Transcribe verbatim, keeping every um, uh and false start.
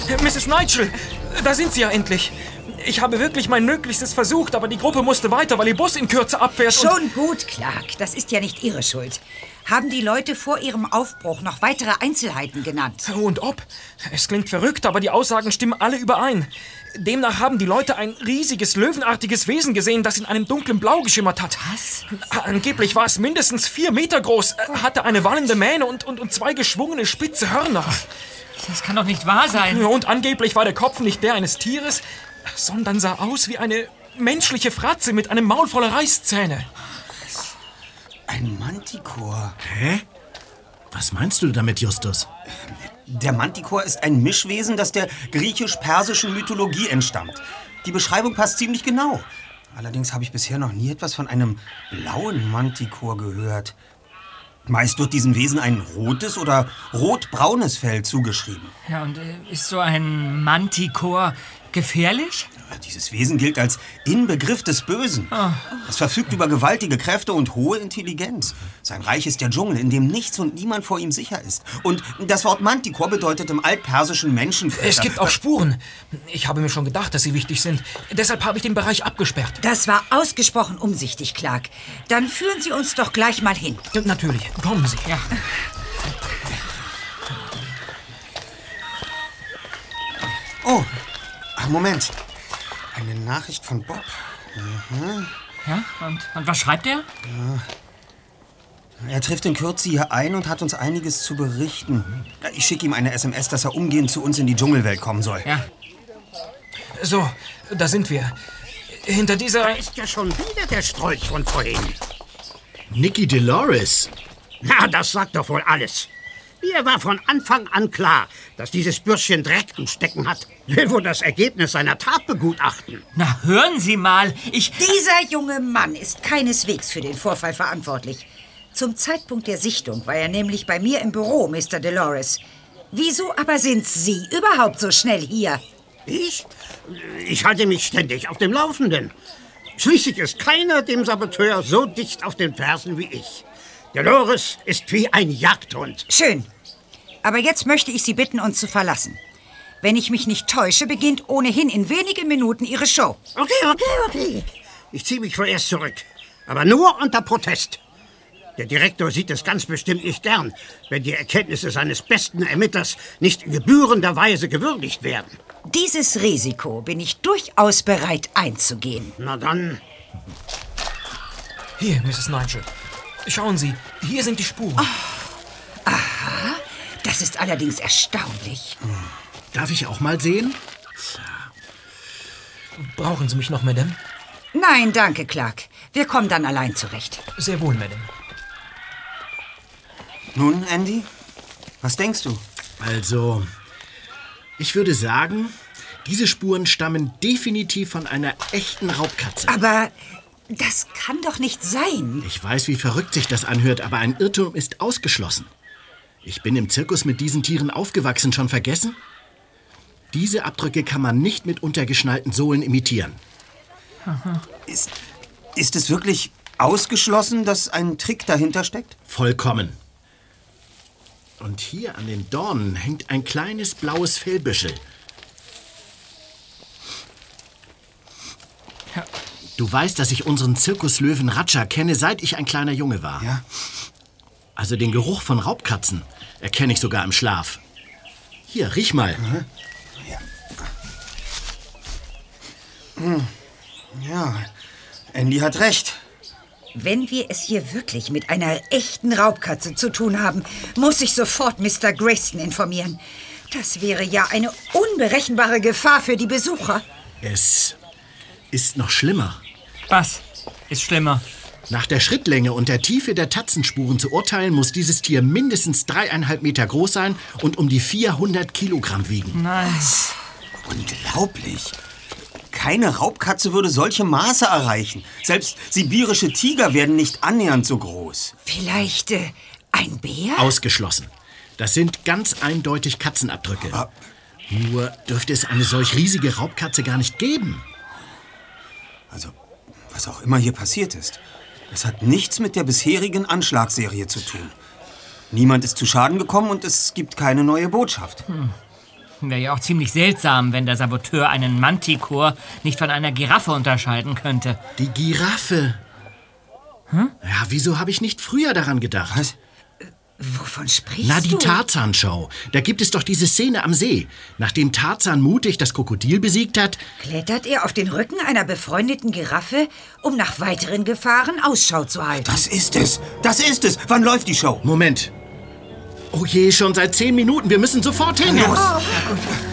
Misses Nigel, da sind Sie ja endlich. Ich habe wirklich mein Möglichstes versucht, aber die Gruppe musste weiter, weil Ihr Bus in Kürze abfährt. Schon gut, Clark. Das ist ja nicht Ihre Schuld. Haben die Leute vor ihrem Aufbruch noch weitere Einzelheiten genannt? Und ob? Es klingt verrückt, aber die Aussagen stimmen alle überein. Demnach haben die Leute ein riesiges, löwenartiges Wesen gesehen, das in einem dunklen Blau geschimmert hat. Was? Angeblich war es mindestens vier Meter groß, hatte eine wallende Mähne und, und, und zwei geschwungene spitze Hörner. Das kann doch nicht wahr sein. Und angeblich war der Kopf nicht der eines Tieres, sondern sah aus wie eine menschliche Fratze mit einem Maul voller Reißzähne. Ein Manticore. Hä? Was meinst du damit, Justus? Der Manticore ist ein Mischwesen, das der griechisch-persischen Mythologie entstammt. Die Beschreibung passt ziemlich genau. Allerdings habe ich bisher noch nie etwas von einem blauen Manticore gehört. Meist wird diesem Wesen ein rotes oder rot-braunes Fell zugeschrieben. Ja, und äh, ist so ein Manticore gefährlich? Dieses Wesen gilt als Inbegriff des Bösen. Oh. Es verfügt über gewaltige Kräfte und hohe Intelligenz. Sein Reich ist der Dschungel, in dem nichts und niemand vor ihm sicher ist. Und das Wort Manticore bedeutet im altpersischen Menschenfresser. Es gibt auch Spuren. Ich habe mir schon gedacht, dass sie wichtig sind. Deshalb habe ich den Bereich abgesperrt. Das war ausgesprochen umsichtig, Clark. Dann führen Sie uns doch gleich mal hin. Natürlich. Kommen Sie. Ja. Oh, Moment. Eine Nachricht von Bob. Mhm. Ja, und, und was schreibt er? Ja. Er trifft in Kürze hier ein und hat uns einiges zu berichten. Ich schicke ihm eine S M S, dass er umgehend zu uns in die Dschungelwelt kommen soll. Ja. So, da sind wir. Hinter dieser... Da ist ja schon wieder der Strolch von vorhin. Nicky Dolores. Na, das sagt doch wohl alles. Mir war von Anfang an klar, dass dieses Bürschchen Dreck im Stecken hat. Will wohl das Ergebnis seiner Tat begutachten. Na, hören Sie mal, ich... Dieser junge Mann ist keineswegs für den Vorfall verantwortlich. Zum Zeitpunkt der Sichtung war er nämlich bei mir im Büro, Mister Dolores. Wieso aber sind Sie überhaupt so schnell hier? Ich? Ich halte mich ständig auf dem Laufenden. Schließlich ist keiner dem Saboteur so dicht auf den Fersen wie ich. Dolores ist wie ein Jagdhund. Schön. Aber jetzt möchte ich Sie bitten, uns zu verlassen. Wenn ich mich nicht täusche, beginnt ohnehin in wenigen Minuten Ihre Show. Okay, okay, okay. Ich ziehe mich vorerst zurück. Aber nur unter Protest. Der Direktor sieht es ganz bestimmt nicht gern, wenn die Erkenntnisse seines besten Ermittlers nicht in gebührender Weise gewürdigt werden. Dieses Risiko bin ich durchaus bereit einzugehen. Na dann. Hier, Misses Nigel. Schauen Sie, hier sind die Spuren. Oh, aha, das ist allerdings erstaunlich. Darf ich auch mal sehen? Brauchen Sie mich noch, Madame? Nein, danke, Clark. Wir kommen dann allein zurecht. Sehr wohl, Madame. Nun, Andy, was denkst du? Also, ich würde sagen, diese Spuren stammen definitiv von einer echten Raubkatze. Aber das kann doch nicht sein. Ich weiß, wie verrückt sich das anhört, aber ein Irrtum ist ausgeschlossen. Ich bin im Zirkus mit diesen Tieren aufgewachsen, schon vergessen? Diese Abdrücke kann man nicht mit untergeschnallten Sohlen imitieren. Ist, ist es wirklich ausgeschlossen, dass ein Trick dahinter steckt? Vollkommen. Und hier an den Dornen hängt ein kleines blaues Fellbüschel. Ja. Du weißt, dass ich unseren Zirkuslöwen Ratscha kenne, seit ich ein kleiner Junge war. Ja. Also den Geruch von Raubkatzen erkenne ich sogar im Schlaf. Hier, riech mal. Mhm. Ja. Ja, Andy hat recht. Wenn wir es hier wirklich mit einer echten Raubkatze zu tun haben, muss ich sofort Mister Grayston informieren. Das wäre ja eine unberechenbare Gefahr für die Besucher. Es ist noch schlimmer. Was ist schlimmer? Nach der Schrittlänge und der Tiefe der Tatzenspuren zu urteilen, muss dieses Tier mindestens dreieinhalb Meter groß sein und um die vierhundert Kilogramm wiegen. Nein. Unglaublich. Keine Raubkatze würde solche Maße erreichen. Selbst sibirische Tiger werden nicht annähernd so groß. Vielleicht äh, ein Bär? Ausgeschlossen. Das sind ganz eindeutig Katzenabdrücke. Aber Nur dürfte es eine solch riesige Raubkatze gar nicht geben. Also, was auch immer hier passiert ist, es hat nichts mit der bisherigen Anschlagsserie zu tun. Niemand ist zu Schaden gekommen und es gibt keine neue Botschaft. Hm. Wäre ja auch ziemlich seltsam, wenn der Saboteur einen Manticore nicht von einer Giraffe unterscheiden könnte. Die Giraffe? Hm? Ja, wieso habe ich nicht früher daran gedacht? Was? Wovon sprichst Na, die du? Tarzan-Show. Da gibt es doch diese Szene am See. Nachdem Tarzan mutig das Krokodil besiegt hat... Klettert er auf den Rücken einer befreundeten Giraffe, um nach weiteren Gefahren Ausschau zu halten. Das ist es. Das ist es. Wann läuft die Show? Moment. Oh je, schon seit zehn Minuten. Wir müssen sofort hin. Los. Oh.